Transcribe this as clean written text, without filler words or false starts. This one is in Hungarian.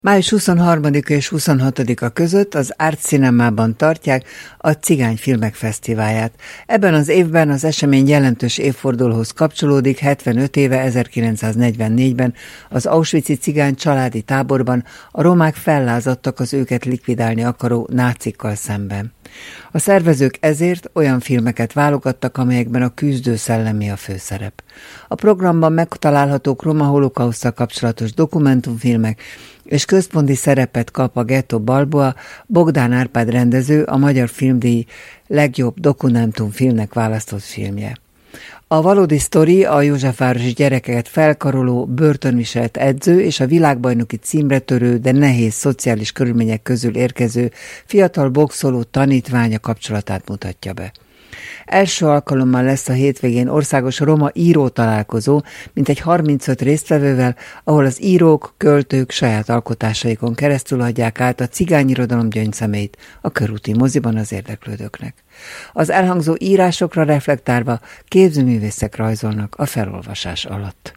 Május 23-a és 26-a között az Art Cinemában tartják a Cigány Filmek Fesztiválját. Ebben az évben az esemény jelentős évfordulóhoz kapcsolódik. 75 éve 1944-ben az auschwitzi cigány családi táborban a romák fellázadtak az őket likvidálni akaró nácikkal szemben. A szervezők ezért olyan filmeket válogattak, amelyekben a küzdő szellemi a főszerep. A programban megtalálhatók roma holokauszttal kapcsolatos dokumentumfilmek, és központi szerepet kap a Ghetto Balboa, Bogdán Árpád rendező, a Magyar Filmdíj legjobb dokumentumfilmnek választott filmje. A valódi sztori a józsefvárosi gyerekeket felkaroló, börtönviselt edző és a világbajnoki címre törő, de nehéz szociális körülmények közül érkező fiatal boxoló tanítványa kapcsolatát mutatja be. Első alkalommal lesz a hétvégén országos roma író találkozó, mintegy 35 résztvevővel, ahol az írók, költők saját alkotásaikon keresztül adják át a cigányirodalom gyöngyszemét a körúti moziban az érdeklődőknek. Az elhangzó írásokra reflektálva képzőművészek rajzolnak a felolvasás alatt.